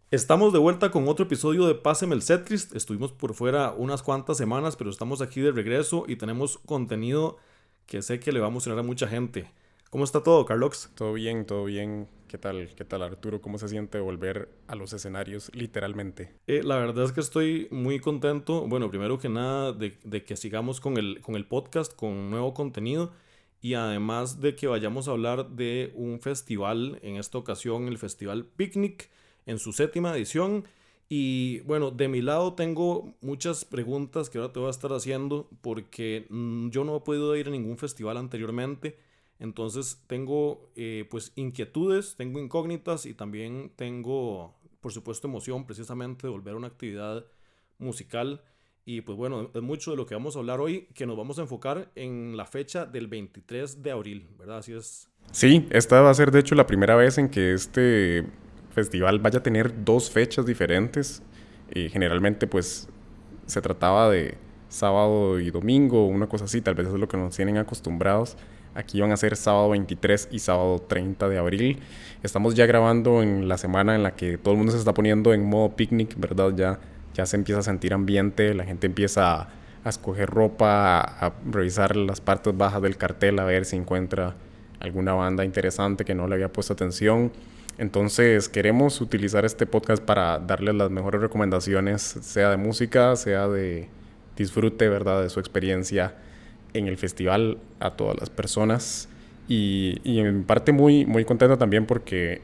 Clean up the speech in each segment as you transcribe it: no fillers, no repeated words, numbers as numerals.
Estamos de vuelta con otro episodio de Páseme el Setlist. Estuvimos por fuera unas cuantas semanas, pero estamos aquí de regreso y tenemos contenido que sé que le va a emocionar a mucha gente. ¿Cómo está todo, Carlox? Todo bien, todo bien. Qué tal Arturo? ¿Cómo se siente volver a los escenarios literalmente? La verdad es que estoy muy contento. Bueno, primero que nada, de que sigamos con el podcast, con nuevo contenido y además de que vayamos a hablar de un festival, en esta ocasión el Festival Picnic, en su séptima edición. Y bueno, de mi lado tengo muchas preguntas que ahora te voy a estar haciendo porque yo no he podido ir a ningún festival anteriormente. Entonces tengo pues inquietudes, tengo incógnitas y también tengo por supuesto emoción precisamente de volver a una actividad musical. Y pues bueno, es mucho de lo que vamos a hablar hoy, que nos vamos a enfocar en la fecha del 23 de abril, ¿verdad? Así es. Sí, esta va a ser de hecho la primera vez en que este festival vaya a tener dos fechas diferentes. Generalmente pues se trataba de sábado y domingo, una cosa así, tal vez eso es lo que nos tienen acostumbrados. Aquí van a ser sábado 23 y sábado 30 de abril. Estamos ya grabando en la semana en la que todo el mundo se está poniendo en modo picnic, ¿verdad? Ya se empieza a sentir ambiente, la gente empieza a escoger ropa, a revisar las partes bajas del cartel, a ver si encuentra alguna banda interesante que no le había puesto atención. Entonces queremos utilizar este podcast para darles las mejores recomendaciones, sea de música, sea de disfrute, ¿verdad? De su experiencia en el festival a todas las personas. Y en parte muy contento también porque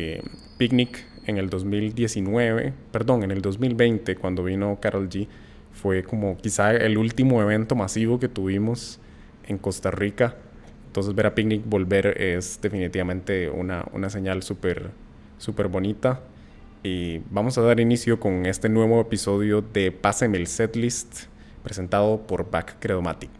Picnic en el 2019, perdón, en el 2020, cuando vino Karol G, fue como quizá el último evento masivo que tuvimos en Costa Rica. Entonces ver a Picnic volver es definitivamente una señal súper bonita. Y vamos a dar inicio con este nuevo episodio de Páseme el Setlist, presentado por Back Credomatic.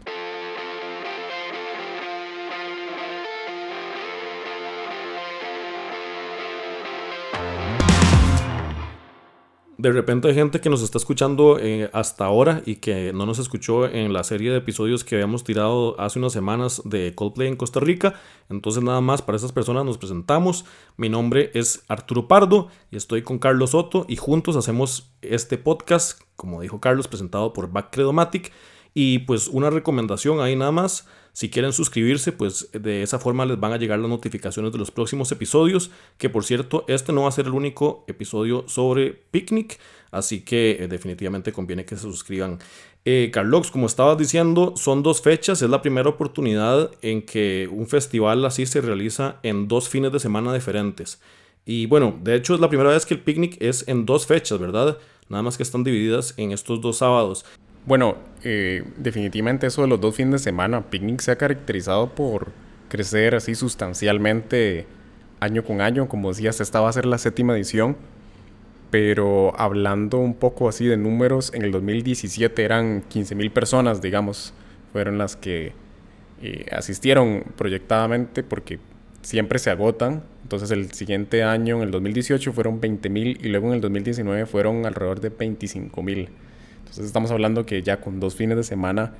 De repente hay gente que nos está escuchando hasta ahora y que no nos escuchó en la serie de episodios que habíamos tirado hace unas semanas de Coldplay en Costa Rica. Entonces nada más para esas personas nos presentamos. Mi nombre es Arturo Pardo y estoy con Carlos Soto y juntos hacemos este podcast, como dijo Carlos, presentado por Back Credomatic. Y pues una recomendación ahí nada más. Si quieren suscribirse, pues de esa forma les van a llegar las notificaciones de los próximos episodios. Que por cierto, este no va a ser el único episodio sobre Picnic. Así que definitivamente conviene que se suscriban. Carlos, como estabas diciendo, son dos fechas. Es la primera oportunidad en que un festival así se realiza en dos fines de semana diferentes. Y bueno, de hecho es la primera vez que el Picnic es en dos fechas, ¿verdad? Nada más que están divididas en estos dos sábados. Bueno, definitivamente eso de los dos fines de semana, Picnic se ha caracterizado por crecer así sustancialmente año con año. Como decías, esta va a ser la séptima edición, pero hablando un poco así de números, en el 2017 eran 15,000 personas, digamos, fueron las que asistieron proyectadamente porque siempre se agotan. Entonces el siguiente año, en el 2018, fueron 20,000 y luego en el 2019 fueron alrededor de 25,000. Entonces estamos hablando que ya con dos fines de semana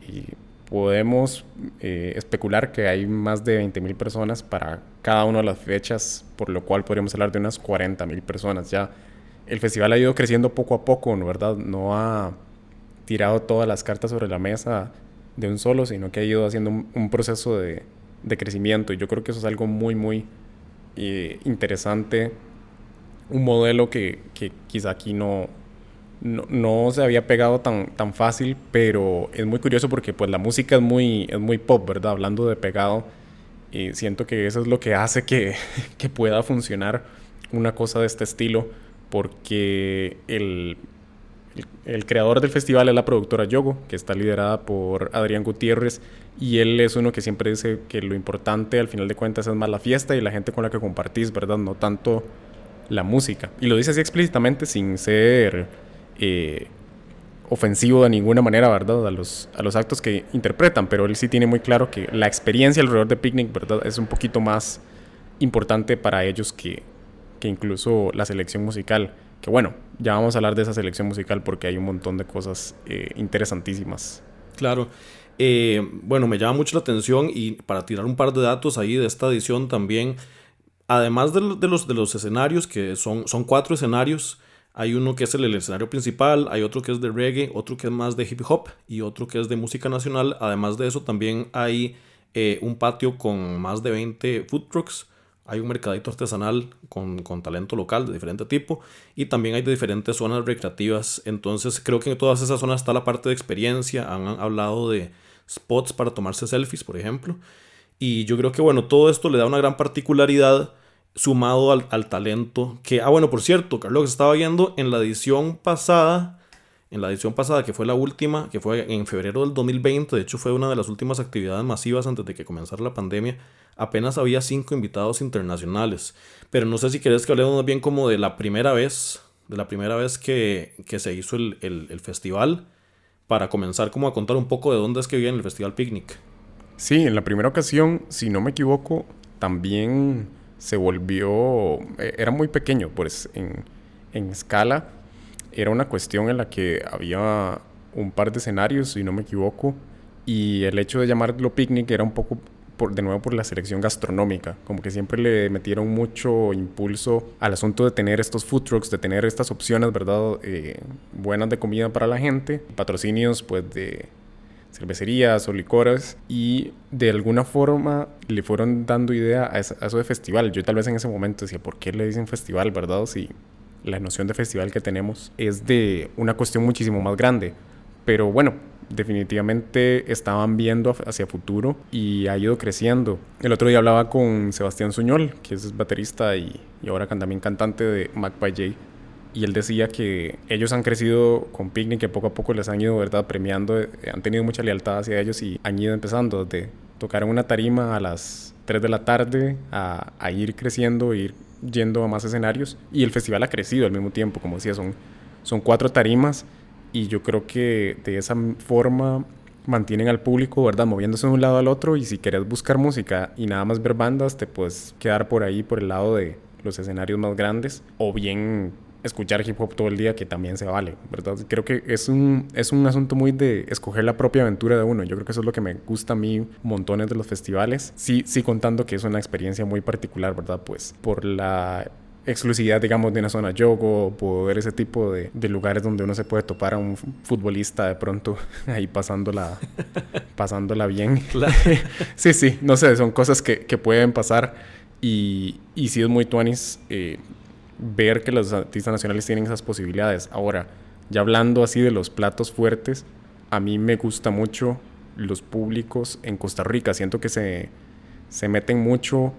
podemos especular que hay más de 20,000 personas para cada una de las fechas, por lo cual podríamos hablar de unas 40,000 personas. Ya el festival ha ido creciendo poco a poco, ¿no? ¿Verdad? No ha tirado todas las cartas sobre la mesa de un solo, sino que ha ido haciendo un proceso de crecimiento. Y yo creo que eso es algo muy interesante. Un modelo que quizá aquí no se había pegado tan fácil, pero es muy curioso porque pues la música es muy pop, ¿verdad? Hablando de pegado, y siento que eso es lo que hace que pueda funcionar una cosa de este estilo, porque el creador del festival es la productora Yogo, que está liderada por Adrián Gutiérrez, y él es uno que siempre dice que lo importante al final de cuentas es más la fiesta y la gente con la que compartís, ¿verdad? No tanto la música. Y lo dice así explícitamente sin ser ofensivo de ninguna manera, ¿verdad? A los actos que interpretan, pero él sí tiene muy claro que la experiencia alrededor de Picnic, ¿verdad? Es un poquito más importante para ellos que incluso la selección musical. Que bueno, ya vamos a hablar de esa selección musical porque hay un montón de cosas interesantísimas. Claro. Bueno, me llama mucho la atención y para tirar un par de datos ahí de esta edición también, Además de los escenarios, que son 4 escenarios, hay uno que es el escenario principal, hay otro que es de reggae, otro que es más de hip hop y otro que es de música nacional. Además de eso también hay un patio con más de 20 food trucks. Hay un mercadito artesanal con talento local de diferente tipo y también hay de diferentes zonas recreativas. Entonces creo que en todas esas zonas está la parte de experiencia. Han hablado de spots para tomarse selfies, por ejemplo. Y yo creo que bueno, todo esto le da una gran particularidad sumado al talento que... Ah, bueno, por cierto, Carlos, estaba viendo en la edición pasada, que fue la última, que fue en febrero del 2020, de hecho fue una de las últimas actividades masivas antes de que comenzara la pandemia, apenas había 5 invitados internacionales. Pero no sé si querés que hablemos más bien como de la primera vez que se hizo el festival, para comenzar como a contar un poco de dónde es que viene el Festival Picnic. Sí, en la primera ocasión, si no me equivoco, también se volvió... Era muy pequeño, pues en escala. Era una cuestión en la que había un par de escenarios, si no me equivoco, y el hecho de llamarlo picnic era un poco, de nuevo, por la selección gastronómica. Como que siempre le metieron mucho impulso al asunto de tener estos food trucks, de tener estas opciones, ¿verdad? Buenas de comida para la gente, patrocinios, pues, de cervecerías o licores, y de alguna forma le fueron dando idea a eso de festival. Yo tal vez en ese momento decía, ¿por qué le dicen festival, verdad? Si la noción de festival que tenemos es de una cuestión muchísimo más grande. Pero bueno, definitivamente estaban viendo hacia futuro y ha ido creciendo. El otro día hablaba con Sebastián Suñol, que es baterista y ahora también cantante de Magpie J, y él decía que ellos han crecido con Picnic, que poco a poco les han ido, ¿verdad?, premiando, han tenido mucha lealtad hacia ellos y han ido empezando de tocar en una tarima a las 3 de la tarde a ir creciendo, ir yendo a más escenarios, y el festival ha crecido al mismo tiempo. Como decía, son 4 tarimas, y yo creo que de esa forma mantienen al público, ¿verdad?, moviéndose de un lado al otro, y si querés buscar música y nada más ver bandas, te puedes quedar por ahí, por el lado de los escenarios más grandes, o bien escuchar hip hop todo el día, que también se vale, ¿verdad? Creo que es un asunto muy de escoger la propia aventura de uno. Yo creo que eso es lo que me gusta a mí montones de los festivales. Sí contando que es una experiencia muy particular, ¿verdad? Pues por la exclusividad, digamos, de una zona yogo, poder ese tipo de lugares donde uno se puede topar a un futbolista de pronto ahí pasándola bien. Claro. Sí, no sé, son cosas que pueden pasar, y sí es muy tuanis ver que los artistas nacionales tienen esas posibilidades. Ahora, ya hablando así de los platos fuertes, a mí me gusta mucho los públicos en Costa Rica. Siento que se meten mucho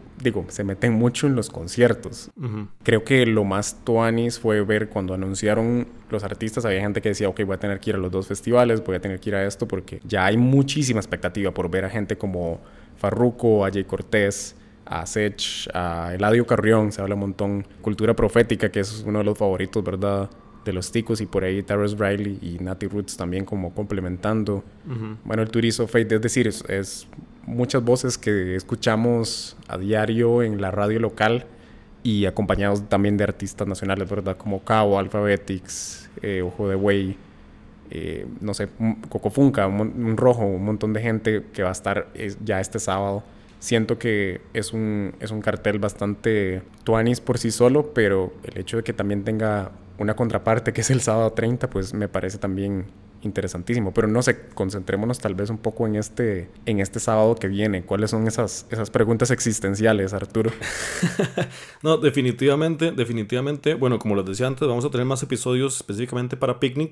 en los conciertos. Uh-huh. Creo que lo más tuanis fue ver cuando anunciaron los artistas, había gente que decía, ok, voy a tener que ir a los 2 festivales, voy a tener que ir a esto, porque ya hay muchísima expectativa por ver a gente como Farruko, a Jay Cortés, a Sech, a Eladio Carrión, se habla un montón. Cultura Profética, que es uno de los favoritos, ¿verdad?, de los ticos, y por ahí Terrence Riley y Natty Roots también como complementando. Uh-huh. Bueno, el Turizo Fate, es decir, es muchas voces que escuchamos a diario en la radio local, y acompañados también de artistas nacionales, ¿verdad?, como Cabo, Alphabetics, Ojo de Güey, no sé, Coco Funka, un Rojo, un montón de gente que va a estar ya este sábado. Siento que es un cartel bastante tuanis por sí solo, pero el hecho de que también tenga una contraparte, que es el sábado 30, pues me parece también interesantísimo. Pero no sé, concentrémonos tal vez un poco en este sábado que viene. ¿Cuáles son esas preguntas existenciales, Arturo? No, definitivamente. Bueno, como les decía antes, vamos a tener más episodios específicamente para Picnic.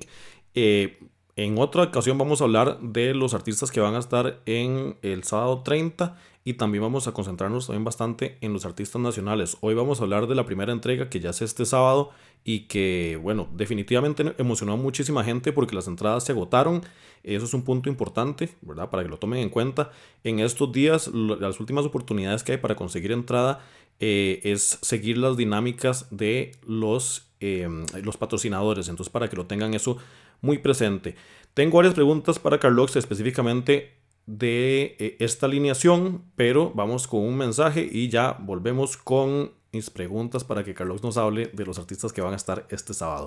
En otra ocasión vamos a hablar de los artistas que van a estar en el sábado 30, y también vamos a concentrarnos también bastante en los artistas nacionales. Hoy vamos a hablar de la primera entrega, que ya es este sábado, y que, bueno, definitivamente emocionó a muchísima gente porque las entradas se agotaron. Eso es un punto importante, ¿verdad?, para que lo tomen en cuenta. En estos días, las últimas oportunidades que hay para conseguir entrada es seguir las dinámicas de los patrocinadores. Entonces, para que lo tengan eso muy presente. Tengo varias preguntas para Carlos específicamente de esta alineación, pero vamos con un mensaje y ya volvemos con mis preguntas para que Carlos nos hable de los artistas que van a estar este sábado.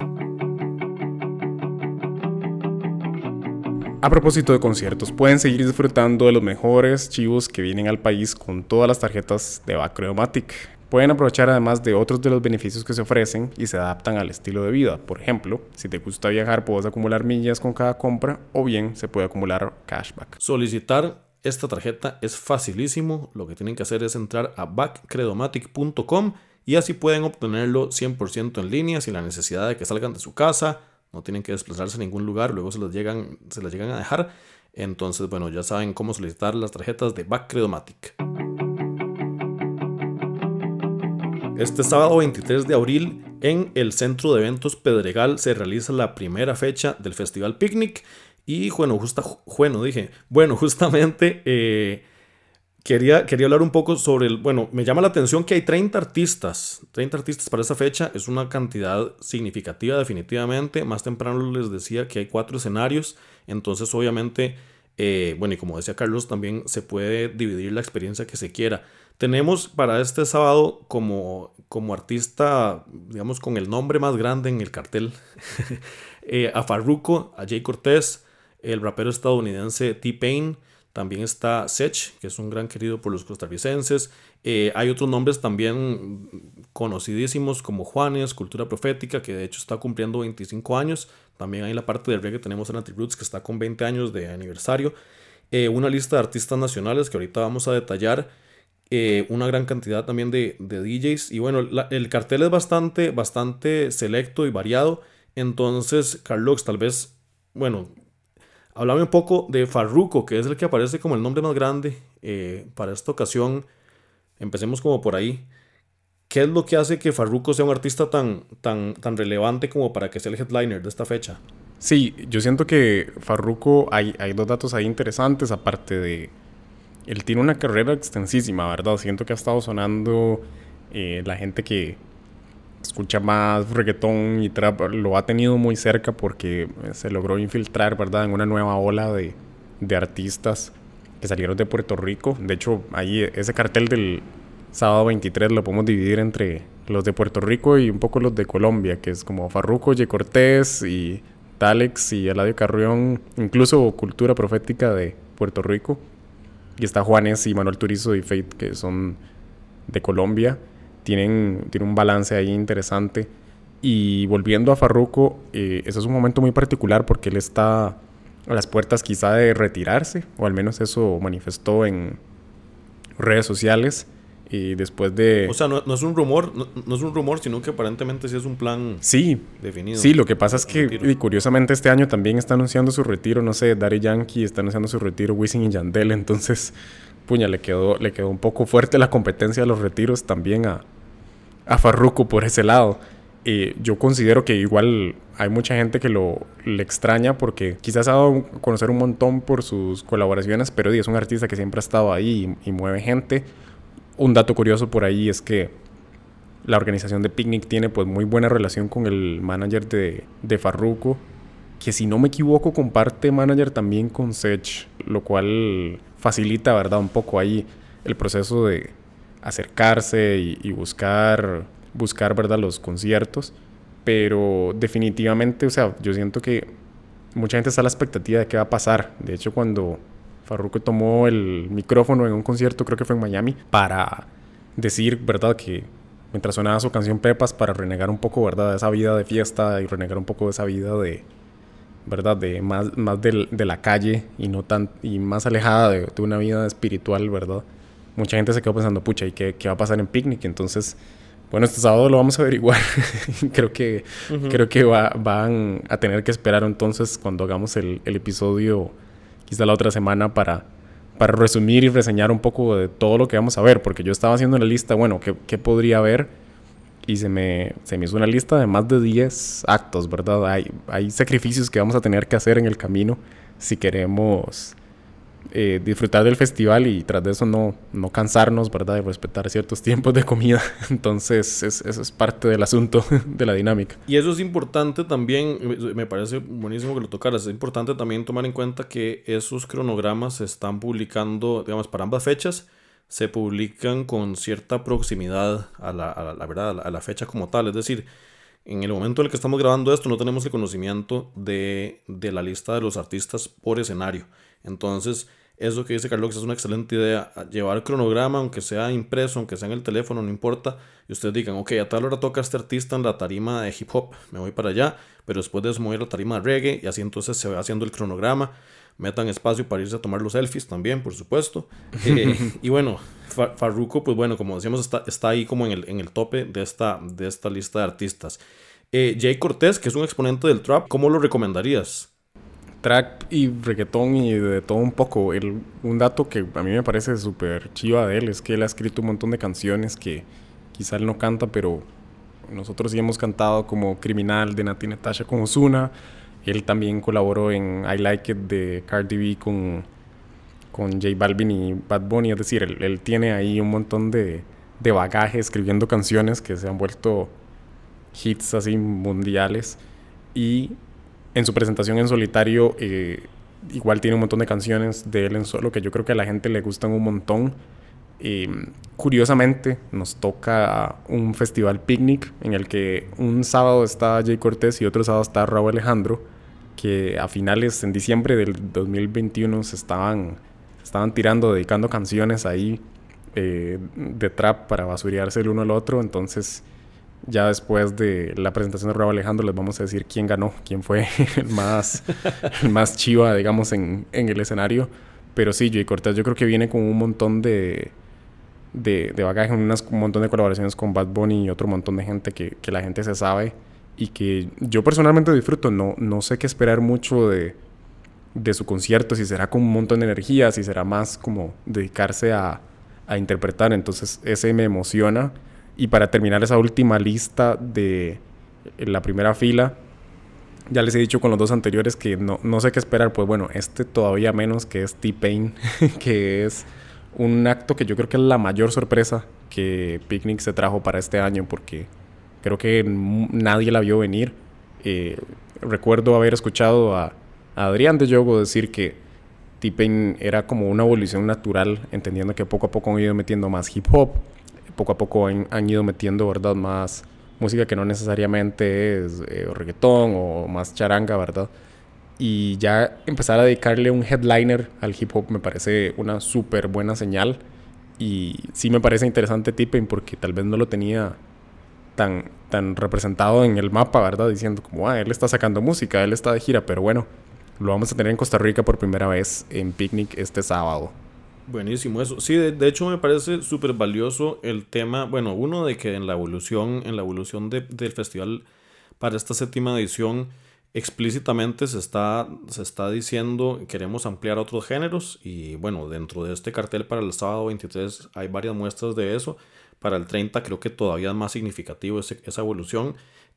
A propósito de conciertos, pueden seguir disfrutando de los mejores chivos que vienen al país con todas las tarjetas de Bacreomatic. pueden aprovechar además de otros de los beneficios que se ofrecen y se adaptan al estilo de vida. Por ejemplo, si te gusta viajar, puedes acumular millas con cada compra o bien se puede acumular cashback. Solicitar esta tarjeta es facilísimo. Lo que tienen que hacer es entrar a backcredomatic.com y así pueden obtenerlo 100% en línea sin la necesidad de que salgan de su casa. No tienen que desplazarse a ningún lugar, luego se las llegan a dejar. Entonces, bueno, ya saben cómo solicitar las tarjetas de Backcredomatic. Este sábado 23 de abril en el Centro de Eventos Pedregal se realiza la primera fecha del Festival Picnic. Y justamente quería hablar un poco sobre me llama la atención que hay 30 artistas para esa fecha. Es una cantidad significativa definitivamente. Más temprano les decía que hay 4 escenarios, entonces obviamente, y como decía Carlos, también se puede dividir la experiencia que se quiera. Tenemos para este sábado como artista, digamos, con el nombre más grande en el cartel, a Farruko, a Jay Cortés, el rapero estadounidense T-Pain. También está Sech, que es un gran querido por los costarricenses. Hay otros nombres también conocidísimos como Juanes, Cultura Profética, que de hecho está cumpliendo 25 años. También hay en la parte del reggae tenemos a Nati Roots, que está con 20 años de aniversario. Una lista de artistas nacionales que ahorita vamos a detallar. Una gran cantidad también de DJs. Y bueno, el cartel es bastante selecto y variado. Entonces, Carlos, tal vez, háblame un poco de Farruko, que es el que aparece como el nombre más grande para esta ocasión. Empecemos como por ahí. ¿Qué es lo que hace que Farruko sea un artista tan relevante como para que sea el headliner de esta fecha? Sí, yo siento que Farruko, hay 2 datos ahí interesantes, aparte de... Él tiene una carrera extensísima, ¿verdad? Siento que ha estado sonando, la gente que escucha más reggaetón y trap lo ha tenido muy cerca porque se logró infiltrar, ¿verdad?, en una nueva ola de artistas que salieron de Puerto Rico. De hecho, ahí ese cartel del sábado 23 lo podemos dividir entre los de Puerto Rico y un poco los de Colombia, que es como Farruko, Jay Cortés y Talex y Eladio Carrión, incluso Cultura Profética de Puerto Rico. Y está Juanes y Manuel Turizo y Fate, que son de Colombia. Tienen un balance ahí interesante. Y volviendo a Farruko, ese es un momento muy particular porque él está a las puertas quizá de retirarse, o al menos eso manifestó en redes sociales. Y después de... O sea, no es un rumor, no es un rumor, sino que aparentemente sí es un plan definido. Sí, lo que pasa es que curiosamente este año también está anunciando su retiro, no sé, Daddy Yankee está anunciando su retiro, Wisin y Yandel, entonces, le quedó un poco fuerte la competencia de los retiros también a Farruko por ese lado. Yo considero que igual hay mucha gente que le extraña porque quizás ha dado a conocer un montón por sus colaboraciones, pero es un artista que siempre ha estado ahí y mueve gente. Un dato curioso por ahí es que la organización de Picnic tiene pues muy buena relación con el manager de Farruko, que si no me equivoco comparte manager también con Sech, lo cual facilita, ¿verdad?, un poco ahí el proceso de acercarse y buscar, ¿verdad?, los conciertos. Pero definitivamente, o sea, yo siento que mucha gente está a la expectativa de qué va a pasar. De hecho, cuando Farruko tomó el micrófono en un concierto, creo que fue en Miami, para decir, ¿verdad?, que mientras sonaba su canción Pepas, para renegar un poco, ¿verdad?, de esa vida de fiesta y renegar un poco de esa vida de, ¿verdad?, de más de la calle y más alejada de una vida espiritual, ¿verdad? Mucha gente se quedó pensando, pucha, ¿y qué va a pasar en Picnic? Entonces, bueno, este sábado lo vamos a averiguar. Creo que van a tener que esperar entonces cuando hagamos el episodio quizá la otra semana para resumir y reseñar un poco de todo lo que vamos a ver, porque yo estaba haciendo una lista, ¿qué podría haber? Y se me hizo una lista de más de 10 actos, ¿verdad? Hay sacrificios que vamos a tener que hacer en el camino si queremos disfrutar del festival y tras de eso no cansarnos, ¿verdad?, de respetar ciertos tiempos de comida. Entonces eso es parte del asunto, de la dinámica. Y eso es importante también, me parece buenísimo que lo tocaras, es importante también tomar en cuenta que esos cronogramas se están publicando, digamos, para ambas fechas, se publican con cierta proximidad a la verdad, a la fecha como tal. Es decir, en el momento en el que estamos grabando esto no tenemos el conocimiento de la lista de los artistas por escenario. Entonces, eso que dice Carlos es una excelente idea. Llevar cronograma, aunque sea impreso, aunque sea en el teléfono, no importa. Y ustedes digan, ok, a tal hora toca este artista en la tarima de hip hop, me voy para allá. Pero después de eso me voy a la tarima de reggae. Y así entonces se va haciendo el cronograma. Metan espacio para irse a tomar los selfies también, por supuesto. Y bueno, Farruko, pues bueno, como decíamos, está ahí como en el tope de esta lista de artistas. Jay Cortés, que es un exponente del trap, ¿cómo lo recomendarías? Trap y reggaetón y de todo un poco. Un dato que a mí me parece súper chiva de él es que él ha escrito un montón de canciones que quizá él no canta, pero nosotros sí hemos cantado, como Criminal de Nati Natasha con Ozuna. Él también colaboró en I Like It de Cardi B con J Balvin y Bad Bunny. Es decir, él tiene ahí un montón de bagaje escribiendo canciones que se han vuelto hits así mundiales. Y en su presentación en solitario igual tiene un montón de canciones de él en solo que yo creo que a la gente le gustan un montón. Curiosamente nos toca un festival picnic en el que un sábado está Jay Cortés y otro sábado está Rauw Alejandro, que a finales en diciembre del 2021 se estaban tirando, dedicando canciones ahí de trap para basurearse el uno al otro. Entonces ya después de la presentación de Rauw Alejandro les vamos a decir quién ganó, quién fue el más chiva, digamos, en el escenario. Pero sí, Jay Cortés yo creo que viene con un montón de bagaje, un montón de colaboraciones con Bad Bunny y otro montón de gente que la gente se sabe y que yo personalmente disfruto. No sé qué esperar mucho de su concierto, si será con un montón de energía, si será más como dedicarse a interpretar. Entonces ese me emociona. Y para terminar esa última lista de la primera fila, ya les he dicho con los dos anteriores que no sé qué esperar. Pues bueno, todavía menos, que es T-Pain, que es un acto que yo creo que es la mayor sorpresa que Picnic se trajo para este año, porque creo que nadie la vio venir. Recuerdo haber escuchado a Adrián de Yogo decir que T-Pain era como una evolución natural, entendiendo que poco a poco han ido metiendo más hip hop, poco a poco han ido metiendo, ¿verdad?, más música que no necesariamente es reggaetón o más charanga, ¿verdad? Y ya empezar a dedicarle un headliner al hip hop me parece una súper buena señal. Y sí me parece interesante T-Pain porque tal vez no lo tenía tan representado en el mapa, ¿verdad? Diciendo como, él está sacando música, él está de gira. Pero bueno, lo vamos a tener en Costa Rica por primera vez en Picnic este sábado. Buenísimo eso. Sí, de hecho me parece súper valioso el tema. Bueno, uno de que en la evolución del festival para esta 7ª edición explícitamente se está diciendo queremos ampliar a otros géneros. Y bueno, dentro de este cartel para el sábado 23 hay varias muestras de eso. Para el 30 creo que todavía es más significativo esa evolución.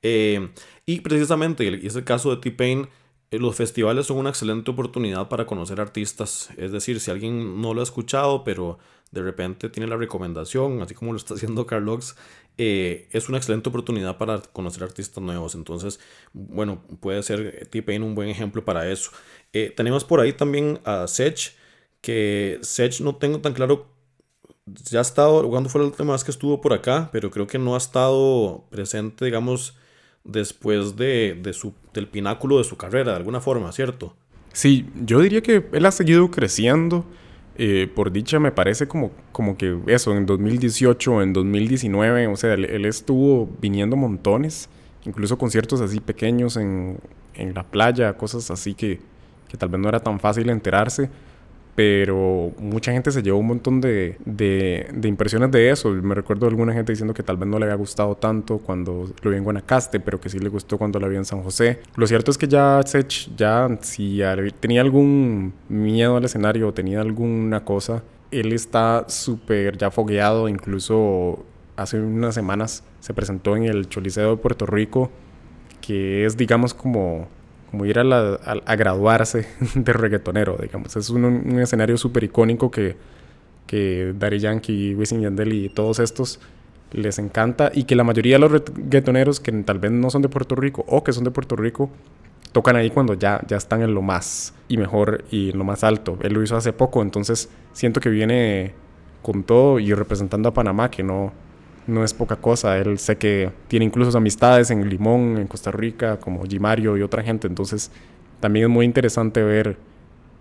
Y precisamente, y es el caso de T-Pain, los festivales son una excelente oportunidad para conocer artistas. Es decir, si alguien no lo ha escuchado, pero de repente tiene la recomendación, así como lo está haciendo Carlos, es una excelente oportunidad para conocer artistas nuevos. Entonces, bueno, puede ser T-Pain un buen ejemplo para eso. Tenemos por ahí también a Sech, que Sech no tengo tan claro. Ya ha estado, cuando fue la última vez que estuvo por acá, pero creo que no ha estado presente, digamos, después del pináculo de su carrera, de alguna forma, ¿cierto? Sí, yo diría que él ha seguido creciendo. Por dicha, me parece como que eso, en 2018, en 2019, o sea, él estuvo viniendo montones, incluso conciertos así pequeños en la playa, cosas así que tal vez no era tan fácil enterarse. Pero mucha gente se llevó un montón de impresiones de eso. Me recuerdo alguna gente diciendo que tal vez no le había gustado tanto cuando lo vi en Guanacaste, pero que sí le gustó cuando lo vi en San José. Lo cierto es que ya Sech, si tenía algún miedo al escenario o tenía alguna cosa, él está súper ya fogueado. Incluso hace unas semanas se presentó en el Choliseo de Puerto Rico, que es, digamos, como ir a graduarse de reggaetonero, digamos. Es un escenario súper icónico que Daddy Yankee, Wisin y Yandel y todos estos les encanta, y que la mayoría de los reggaetoneros que tal vez no son de Puerto Rico o que son de Puerto Rico tocan ahí cuando ya están en lo más y mejor y en lo más alto. Él lo hizo hace poco, entonces siento que viene con todo y representando a Panamá, que no es poca cosa. Él sé que tiene incluso amistades en Limón, en Costa Rica, como G. Mario y otra gente. Entonces también es muy interesante ver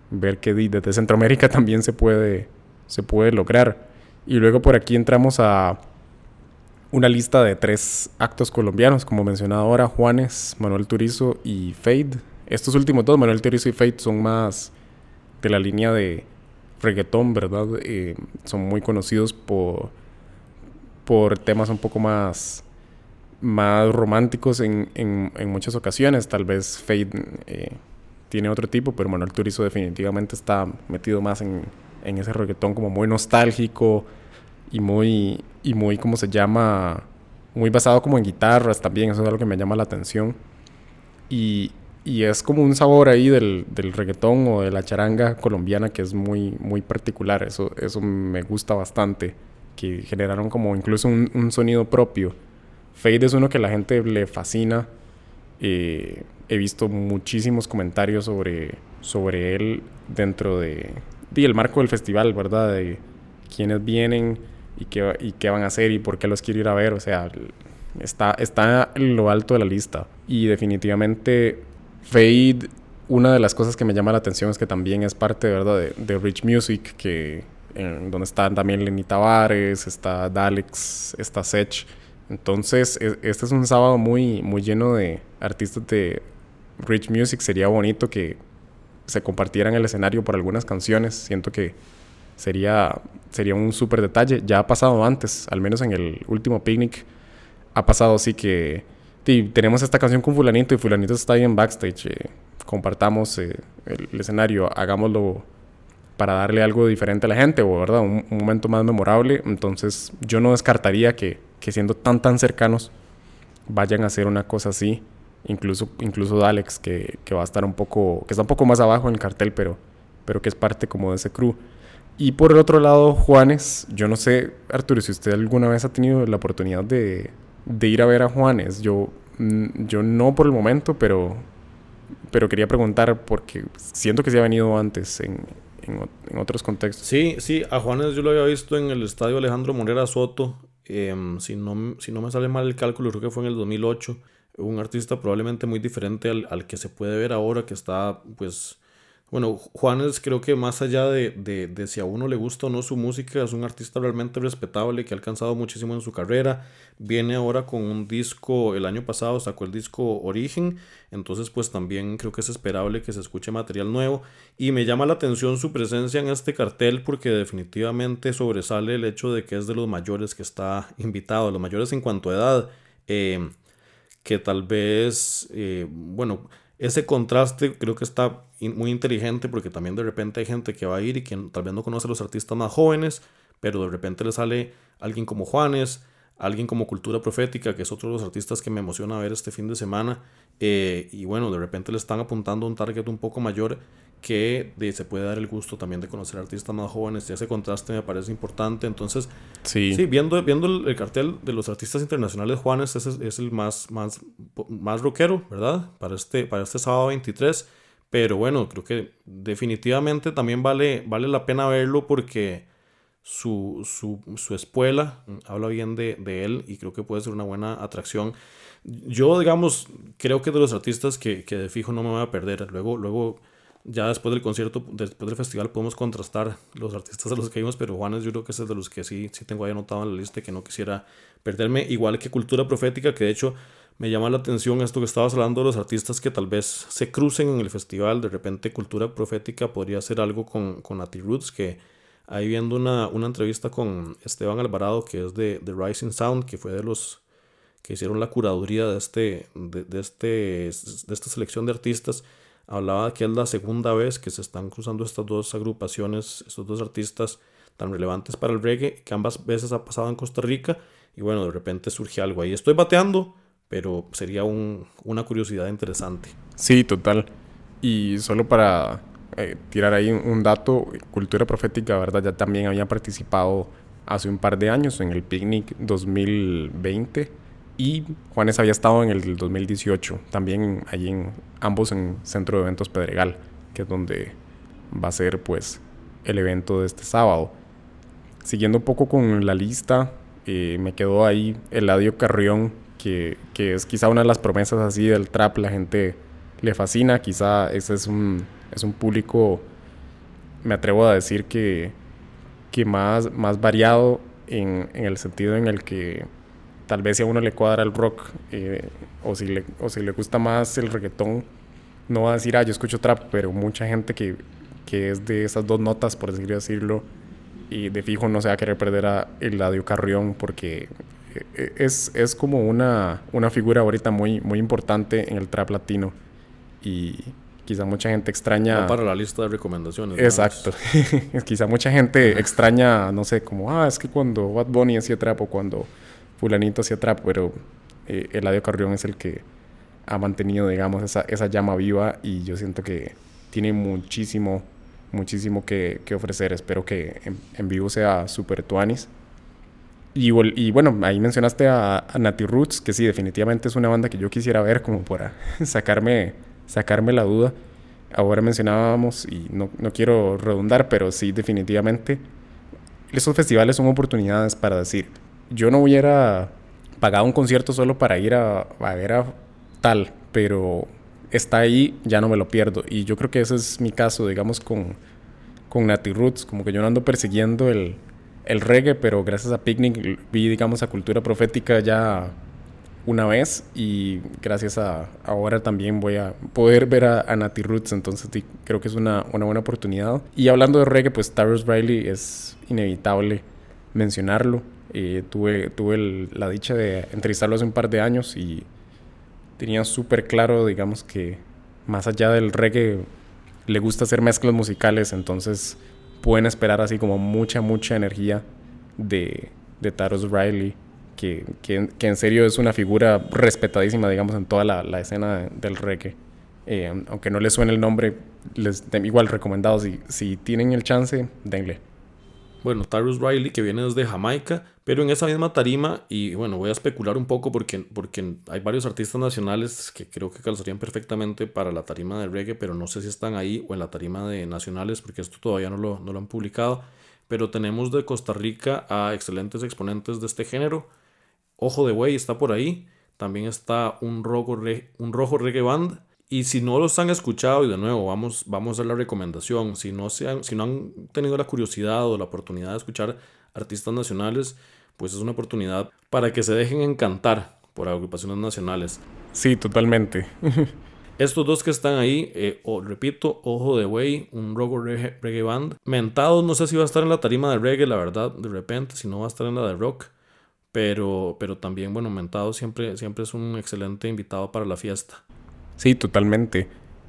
ver que desde Centroamérica también se puede lograr. Y luego por aquí entramos a una lista de 3 actos colombianos, como mencionado ahora, Juanes, Manuel Turizo y Fade. Estos últimos dos, Manuel Turizo y Fade, son más de la línea de reggaetón, ¿verdad? Son muy conocidos por temas un poco más románticos en muchas ocasiones. Tal vez Fade tiene otro tipo, pero Manuel Turizo definitivamente está metido más en ese reggaetón como muy nostálgico y muy, ¿cómo se llama? Muy basado como en guitarras también. Eso es algo que me llama la atención. Y es como un sabor ahí del reggaetón o de la charanga colombiana que es muy, muy particular. Eso me gusta bastante. Que generaron como incluso un sonido propio. Fade es uno que a la gente le fascina. He visto muchísimos comentarios sobre él dentro de el marco del festival, ¿verdad? De quiénes vienen y qué van a hacer y por qué los quiero ir a ver. O sea, está en lo alto de la lista. Y definitivamente Fade, una de las cosas que me llama la atención es que también es parte, ¿verdad? de Rich Music, donde están también Lenny Tavares, está Dalex, está Sech. Entonces, este es un sábado muy, muy lleno de artistas de Rich Music. Sería bonito que se compartieran el escenario por algunas canciones. Siento que sería un súper detalle. Ya ha pasado antes, al menos en el último picnic. Ha pasado así que tenemos esta canción con fulanito y fulanito está ahí en backstage. Compartamos el escenario, hagámoslo para darle algo diferente a la gente, o ¿verdad? Un momento más memorable. Entonces yo no descartaría que siendo tan cercanos vayan a hacer una cosa así. Incluso Dalex, que va a estar que está un poco más abajo en el cartel, pero que es parte como de ese crew. Y por el otro lado, Juanes. Yo no sé, Arturo, si usted alguna vez ha tenido la oportunidad de ir a ver a Juanes. Yo no por el momento, pero quería preguntar porque siento que se ha venido antes en otros contextos. Sí, a Juanes yo lo había visto en el estadio Alejandro Morera Soto. Si no me sale mal el cálculo, creo que fue en el 2008. Un artista probablemente muy diferente al que se puede ver ahora, que está, pues... Bueno, Juanes creo que más allá de si a uno le gusta o no su música, es un artista realmente respetable que ha alcanzado muchísimo en su carrera. Viene ahora con un disco, el año pasado sacó el disco Origen, entonces pues también creo que es esperable que se escuche material nuevo. Y me llama la atención su presencia en este cartel porque definitivamente sobresale el hecho de que es de los mayores que está invitado, de los mayores en cuanto a edad, que tal vez, bueno... Ese contraste creo que está muy inteligente porque también de repente hay gente que va a ir y que tal vez no conoce a los artistas más jóvenes, pero de repente le sale alguien como Juanes, alguien como Cultura Profética, que es otro de los artistas que me emociona ver este fin de semana. Y bueno, de repente le están apuntando a un target un poco mayor que se puede dar el gusto también de conocer artistas más jóvenes, y ese contraste me parece importante. Entonces, sí viendo el cartel de los artistas internacionales, Juanes es el más rockero, ¿verdad? Para este sábado 23. Pero bueno, creo que definitivamente también vale la pena verlo porque su espuela habla bien de él y creo que puede ser una buena atracción. Yo, digamos, creo que de los artistas que de fijo no me voy a perder. Luego ya después del concierto, después del festival, podemos contrastar los artistas a los que vimos, pero Juanes yo creo que es de los que sí tengo ahí anotado en la lista y que no quisiera perderme. Igual que Cultura Profética, que de hecho me llama la atención esto que estabas hablando de los artistas que tal vez se crucen en el festival. De repente Cultura Profética podría hacer algo con Nati Roots, que ahí viendo una entrevista con Esteban Alvarado, que es de Rising Sound, que fue de los que hicieron la curaduría de esta selección de artistas. Hablaba que es la segunda vez que se están cruzando estas dos agrupaciones, estos dos artistas tan relevantes para el reggae, que ambas veces ha pasado en Costa Rica, y bueno, de repente surge algo ahí. Estoy bateando, pero sería una curiosidad interesante. Sí, total. Y solo para tirar ahí un dato, Cultura Profética, ¿verdad? Ya también había participado hace un par de años en el Picnic 2020. Y Juanes había estado en el 2018, también allí ambos en Centro de Eventos Pedregal, que es donde va a ser pues el evento de este sábado. Siguiendo un poco con la lista, me quedó ahí Eladio Carrión, que es quizá una de las promesas así del trap. La gente le fascina, quizá ese es un público me atrevo a decir que más variado en el sentido en el que tal vez si a uno le cuadra el rock o si le gusta más el reggaetón, no va a decir, yo escucho trap, pero mucha gente que es de esas dos notas, por decirlo, y de fijo no se va a querer perder a Eladio Carrión porque es como una figura ahorita muy, muy importante en el trap latino y quizá mucha gente extraña... Va para la lista de recomendaciones. Exacto. Quizá mucha gente extraña, no sé, como, es que cuando Bad Bunny hacía trap o cuando fulanito hacía trap, pero Eladio Carrión es el que ha mantenido, digamos, esa llama viva y yo siento que tiene muchísimo que ofrecer. Espero que en vivo sea super tuanis. Y bueno, ahí mencionaste a Nati Roots, que sí, definitivamente es una banda que yo quisiera ver como para sacarme la duda. Ahora mencionábamos, y no quiero redundar, pero sí, definitivamente, esos festivales son oportunidades para decir, yo no hubiera pagado un concierto solo para ir a ver a tal, pero está ahí, ya no me lo pierdo. Y yo creo que ese es mi caso, digamos, con Nati Roots, como que yo no ando persiguiendo el reggae, pero gracias a Picnic vi, digamos, a Cultura Profética ya una vez y gracias a ahora también voy a poder ver a Nati Roots, entonces creo que es una buena oportunidad. Y hablando de reggae, pues Tarrus Riley es inevitable mencionarlo. Tuve la dicha de entrevistarlo hace un par de años y tenía súper claro, digamos, que más allá del reggae le gusta hacer mezclas musicales, entonces pueden esperar así como mucha energía de Tarrus Riley, que en serio es una figura respetadísima, digamos, en toda la escena del reggae. Aunque no les suene el nombre, igual recomendado, si tienen el chance, denle. Bueno, Tarrus Riley, que viene desde Jamaica, pero en esa misma tarima, y bueno, voy a especular un poco porque hay varios artistas nacionales que creo que calzarían perfectamente para la tarima de reggae, pero no sé si están ahí o en la tarima de nacionales, porque esto todavía no lo han publicado. Pero tenemos de Costa Rica a excelentes exponentes de este género. Ojo de Buey está por ahí. También está un rojo reggae band. Y si no los han escuchado, y de nuevo vamos a hacer la recomendación, si no han tenido la curiosidad o la oportunidad de escuchar artistas nacionales, pues es una oportunidad para que se dejen encantar por agrupaciones nacionales. Sí, totalmente. Estos dos que están ahí, repito, Ojo de Buey, un reggae band. Mentados, no sé si va a estar en la tarima de reggae, la verdad, de repente, si no va a estar en la de rock. Pero también, bueno, Mentados siempre es un excelente invitado para la fiesta. Sí, totalmente.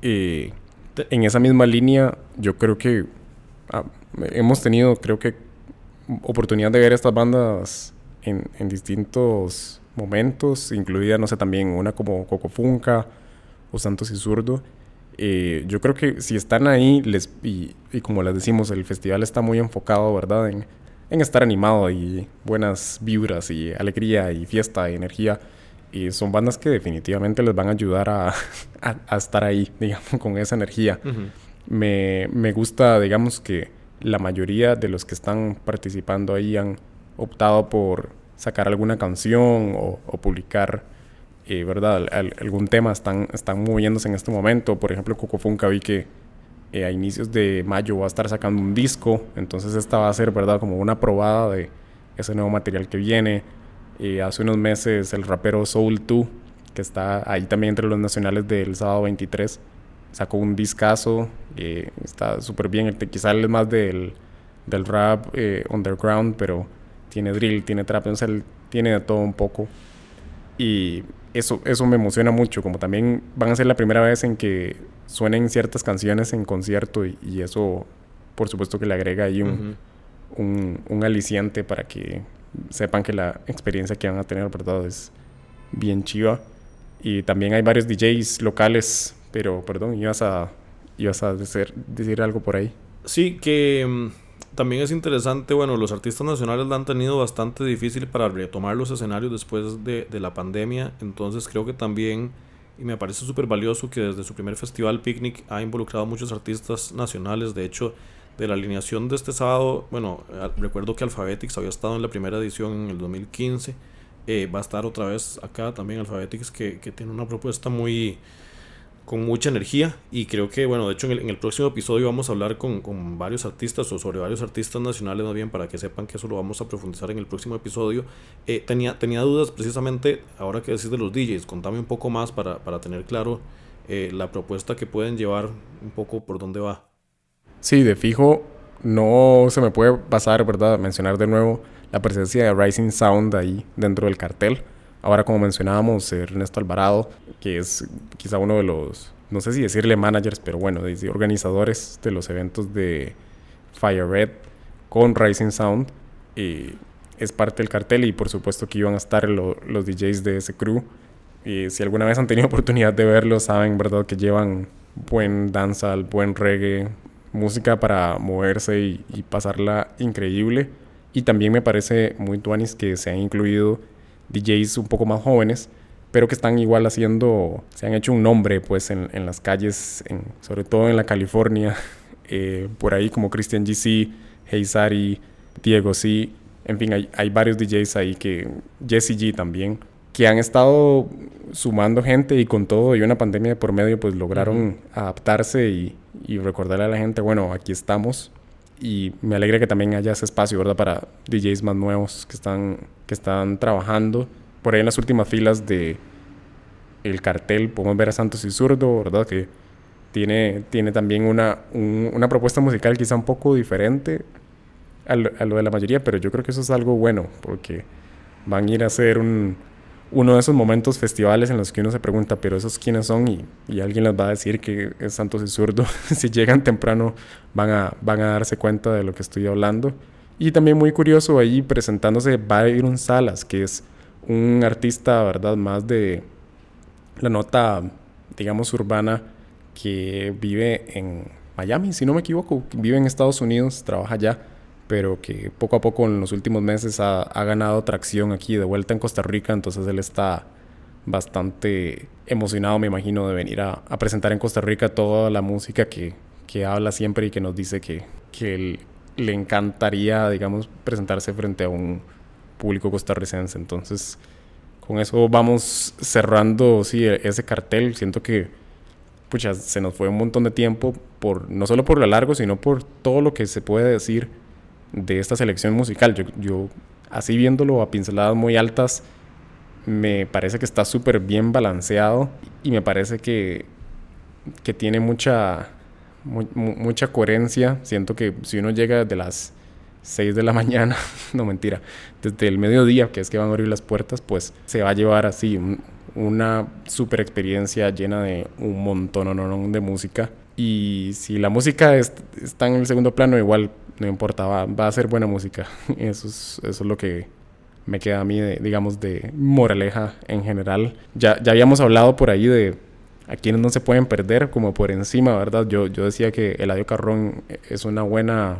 En esa misma línea, yo creo que hemos tenido, creo que, oportunidad de ver estas bandas en distintos momentos, incluida, no sé, también una como Coco Funka o Santos y Zurdo. Yo creo que si están ahí, y como les decimos, el festival está muy enfocado, ¿verdad?, en estar animado y buenas vibras y alegría y fiesta y energía. Y son bandas que definitivamente les van a ayudar a estar ahí, digamos, con esa energía. Uh-huh. Me gusta, digamos, que la mayoría de los que están participando ahí han optado por sacar alguna canción o publicar, ¿verdad? Algún tema. Están moviéndose en este momento. Por ejemplo, Coco Funka vi que a inicios de mayo va a estar sacando un disco. Entonces esta va a ser, ¿verdad?, como una probada de ese nuevo material que viene. Hace unos meses el rapero Soul 2, que está ahí también entre los nacionales del sábado 23, sacó un discazo. Está súper bien. Quizá él es más del rap underground, pero tiene drill, tiene trap, entonces él tiene de todo un poco. Y eso me emociona mucho, como también van a ser la primera vez en que suenen ciertas canciones en concierto y eso, por supuesto, que le agrega ahí un aliciente para que sepan que la experiencia que van a tener, ¿verdad?, es bien chiva. Y también hay varios DJs locales, pero perdón, ibas a decir algo por ahí. Sí, que también es interesante, bueno, los artistas nacionales la han tenido bastante difícil para retomar los escenarios después de la pandemia, entonces creo que también, y me parece súper valioso que desde su primer festival Picnic ha involucrado a muchos artistas nacionales. De hecho, de la alineación de este sábado, bueno, recuerdo que Alphabetics había estado en la primera edición en el 2015, va a estar otra vez acá también Alphabetics, que tiene una propuesta muy con mucha energía. Y creo que, bueno, de hecho en el próximo episodio vamos a hablar con varios artistas, o sobre varios artistas nacionales más bien, para que sepan que eso lo vamos a profundizar en el próximo episodio. Tenía dudas precisamente, ahora que decís de los DJs, contame un poco más para tener claro la propuesta que pueden llevar, un poco por dónde va. Sí, de fijo, no se me puede pasar, ¿verdad?, mencionar de nuevo la presencia de Rising Sound ahí dentro del cartel. Ahora, como mencionábamos, Ernesto Alvarado, que es quizá uno de los, no sé si decirle managers, pero bueno, organizadores de los eventos de Fire Red con Rising Sound, es parte del cartel, y por supuesto que iban a estar los DJs de ese crew. Si alguna vez han tenido oportunidad de verlos, saben, ¿verdad?, que llevan buen dancehall, buen reggae, música para moverse y pasarla increíble. Y también me parece muy tuanis que se han incluido DJs un poco más jóvenes, pero que están igual se han hecho un nombre pues en las calles, sobre todo en la California, por ahí, como Christian GC, Heizari, Diego C. En fin, hay varios DJs ahí, Jesse G también, que han estado sumando gente, y con todo y una pandemia de por medio, pues lograron adaptarse y recordarle a la gente, bueno, aquí estamos. Y me alegra que también haya ese espacio, ¿verdad?, para DJs más nuevos que están trabajando. Por ahí en las últimas filas de el cartel podemos ver a Santos y Zurdo, ¿verdad?, que tiene también una propuesta musical quizá un poco diferente a lo de la mayoría, pero yo creo que eso es algo bueno, porque van a ir a hacer uno de esos momentos festivales en los que uno se pregunta, pero esos quiénes son, y alguien les va a decir que es Santos y Zurdo. Si llegan temprano van a darse cuenta de lo que estoy hablando. Y también muy curioso, ahí presentándose Byron Salas, que es un artista, ¿verdad?, más de la nota, digamos, urbana, que vive en Miami, si no me equivoco, vive en Estados Unidos, trabaja allá, pero que poco a poco en los últimos meses ha ganado tracción aquí de vuelta en Costa Rica. Entonces él está bastante emocionado, me imagino, de venir a presentar en Costa Rica toda la música que habla siempre, y que nos dice que le encantaría, digamos, presentarse frente a un público costarricense. Entonces, con eso vamos cerrando, sí, ese cartel. Siento que pucha, se nos fue un montón de tiempo, no solo por lo largo, sino por todo lo que se puede decir de esta selección musical. Yo así viéndolo a pinceladas muy altas, me parece que está súper bien balanceado, y me parece que tiene mucha coherencia. Siento que si uno llega desde las 6 de la mañana, no mentira, desde el mediodía, que es que van a abrir las puertas, pues se va a llevar así una súper experiencia llena de un montón de música. Y si la música está en el segundo plano, igual no importa, va a ser buena música. Eso es lo que me queda a mí, digamos, de moraleja en general. Ya habíamos hablado por ahí de a quienes no se pueden perder, como por encima, ¿verdad? Yo decía que Eladio Carrón es una buena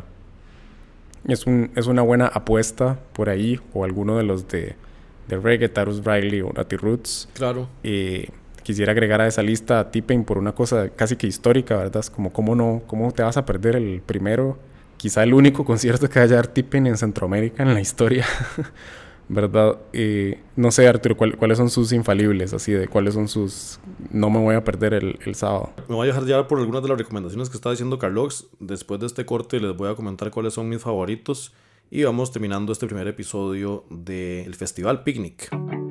apuesta por ahí, o alguno de los de reggae, Tarus Riley o Natty Roots. Claro. Quisiera agregar a esa lista a T-Pain por una cosa casi que histórica, ¿verdad? Es como, ¿cómo te vas a perder el primero, quizá el único concierto que haya T-Pain en Centroamérica en la historia? ¿Verdad? No sé, Arturo, ¿cuáles son sus infalibles? Así de, ¿cuáles son sus no me voy a perder el sábado? Me voy a dejar llevar por algunas de las recomendaciones que está diciendo Carlos. Después de este corte les voy a comentar cuáles son mis favoritos, y vamos terminando este primer episodio del Festival Picnic.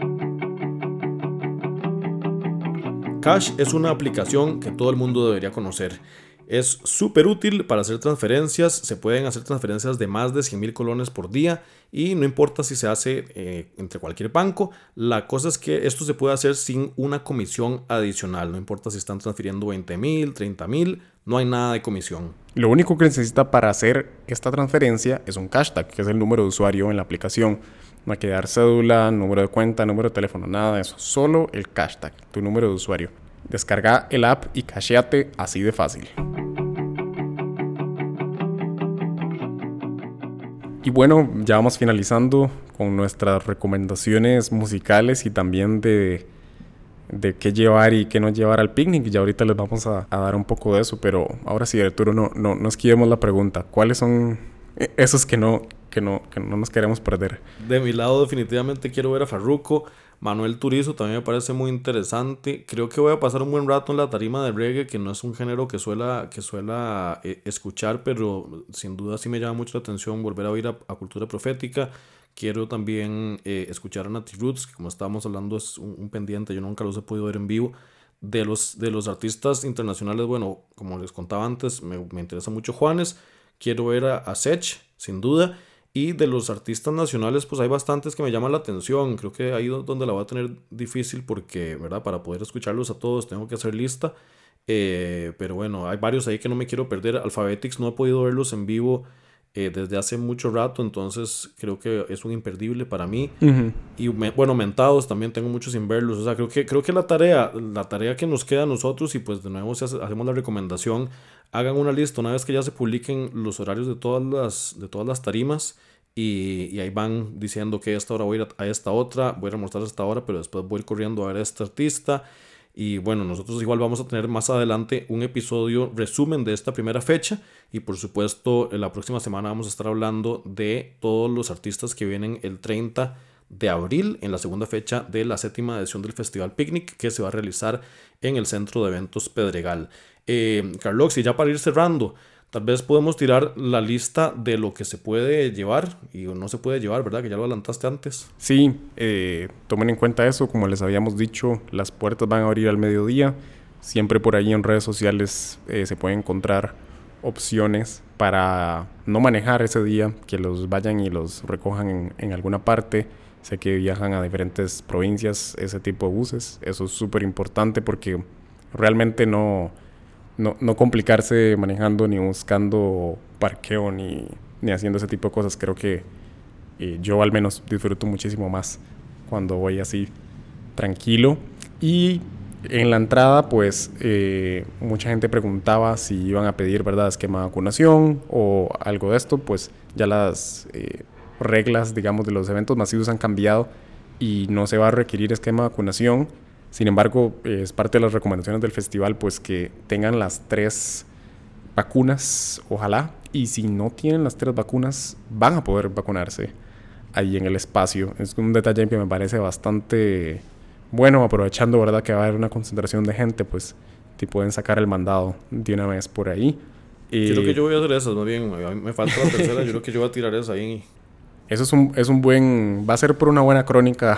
Cash es una aplicación que todo el mundo debería conocer. Es súper útil para hacer transferencias. Se pueden hacer transferencias de más de 100,000 colones por día, y no importa si se hace entre cualquier banco. La cosa es que esto se puede hacer sin una comisión adicional. No importa si están transfiriendo 20,000, 30,000, no hay nada de comisión. Lo único que necesita para hacer esta transferencia es un hashtag, que es el número de usuario en la aplicación. No hay que dar cédula, número de cuenta, número de teléfono, nada de eso. Solo el hashtag, tu número de usuario. Descarga el app y cashéate así de fácil. Y bueno, ya vamos finalizando con nuestras recomendaciones musicales, y también de qué llevar y qué no llevar al picnic. Ya ahorita les vamos a dar un poco de eso, pero ahora sí, Arturo, no esquivemos la pregunta. ¿Cuáles son esos que no nos queremos perder? De mi lado, definitivamente quiero ver a Farruko. Manuel Turizo también me parece muy interesante. Creo que voy a pasar un buen rato en la tarima de reggae, que no es un género que suela escuchar, pero sin duda sí me llama mucho la atención volver a oír a Cultura Profética. Quiero también escuchar a Nati Roots, que como estábamos hablando es un pendiente, yo nunca los he podido ver en vivo. De los artistas internacionales, bueno, como les contaba antes, me interesa mucho Juanes. Quiero ver a Sech, sin duda. Y de los artistas nacionales, pues hay bastantes que me llaman la atención. Creo que ahí es donde la voy a tener difícil porque, ¿verdad? Para poder escucharlos a todos tengo que hacer lista. Pero bueno, hay varios ahí que no me quiero perder. Alphabetics no he podido verlos en vivo desde hace mucho rato, entonces creo que es un imperdible para mí. Ujú. Y bueno, Mentados también tengo mucho sin verlos. O sea, creo que la tarea que nos queda a nosotros, y pues de nuevo si hacemos la recomendación, hagan una lista una vez que ya se publiquen los horarios de todas las tarimas. Y ahí van diciendo que a esta hora voy a ir a esta otra, voy a mostrar esta hora, pero después voy a ir corriendo a ver a este artista. Y bueno, nosotros igual vamos a tener más adelante un episodio resumen de esta primera fecha. Y por supuesto, en la próxima semana vamos a estar hablando de todos los artistas que vienen el 30 de abril en la segunda fecha de la 7ª edición del Festival Picnic, que se va a realizar en el Centro de Eventos Pedregal. Carlos, y ya para ir cerrando, tal vez podemos tirar la lista de lo que se puede llevar y no se puede llevar, ¿verdad? Que ya lo adelantaste antes. Sí, tomen en cuenta eso, como les habíamos dicho, las puertas van a abrir al mediodía. Siempre por ahí en redes sociales se pueden encontrar opciones para no manejar ese día, que los vayan y los recojan en alguna parte. Sé que viajan a diferentes provincias ese tipo de buses. Eso es súper importante porque realmente no complicarse manejando ni buscando parqueo ni haciendo ese tipo de cosas. Creo que yo al menos disfruto muchísimo más cuando voy así tranquilo. Y en la entrada pues mucha gente preguntaba si iban a pedir, ¿verdad?, esquema de vacunación o algo de esto. Pues ya las reglas, digamos, de los eventos masivos han cambiado y no se va a requerir esquema de vacunación. Sin embargo, es parte de las recomendaciones del festival, pues que tengan las 3 vacunas, ojalá. Y si no tienen las 3 vacunas, van a poder vacunarse ahí en el espacio. Es un detalle que me parece bastante bueno, aprovechando, ¿verdad?, que va a haber una concentración de gente, pues te pueden sacar el mandado de una vez por ahí. Yo creo que yo voy a hacer esas, más bien. A mí me falta la tercera, yo creo que yo voy a tirar esa ahí. Eso es un buen... Va a ser por una buena crónica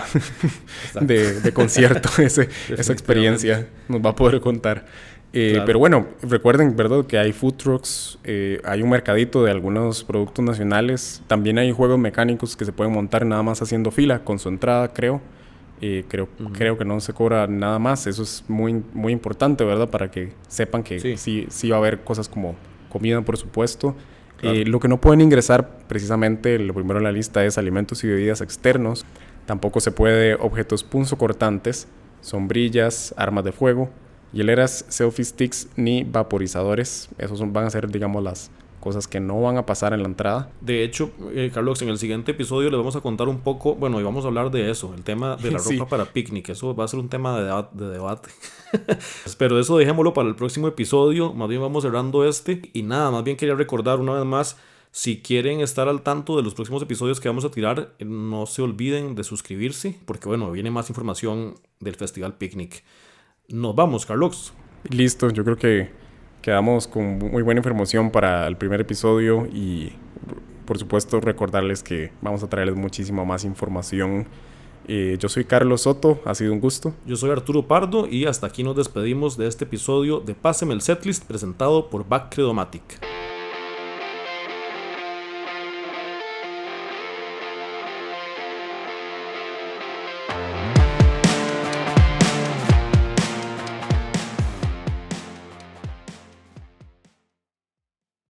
de concierto esa experiencia. Nos va a poder contar. Claro. Pero bueno, recuerden, ¿verdad?, que hay food trucks, hay un mercadito de algunos productos nacionales. También hay juegos mecánicos que se pueden montar nada más haciendo fila con su entrada, creo. Creo que no se cobra nada más. Eso es muy, muy importante, ¿verdad?, para que sepan que sí va a haber cosas como comida, por supuesto. Claro. Lo que no pueden ingresar, precisamente, lo primero en la lista es alimentos y bebidas externos. Tampoco se puede objetos punzocortantes, sombrillas, armas de fuego, hieleras, selfie sticks ni vaporizadores. Esos van a ser, digamos, las cosas que no van a pasar en la entrada. De hecho, Carlos, en el siguiente episodio les vamos a contar un poco, bueno, y vamos a hablar de eso, el tema de la ropa para picnic. Eso va a ser un tema de debate. Pero eso dejémoslo para el próximo episodio. Más bien vamos cerrando y nada, más bien quería recordar una vez más, si quieren estar al tanto de los próximos episodios que vamos a tirar, no se olviden de suscribirse, porque bueno, viene más información del Festival Picnic. Nos vamos, Carlos. Listo, yo creo que quedamos con muy buena información para el primer episodio y por supuesto recordarles que vamos a traerles muchísima más información. Yo soy Carlos Soto, ha sido un gusto. Yo soy Arturo Pardo y hasta aquí nos despedimos de este episodio de Páseme el Setlist presentado por Back Credomatic.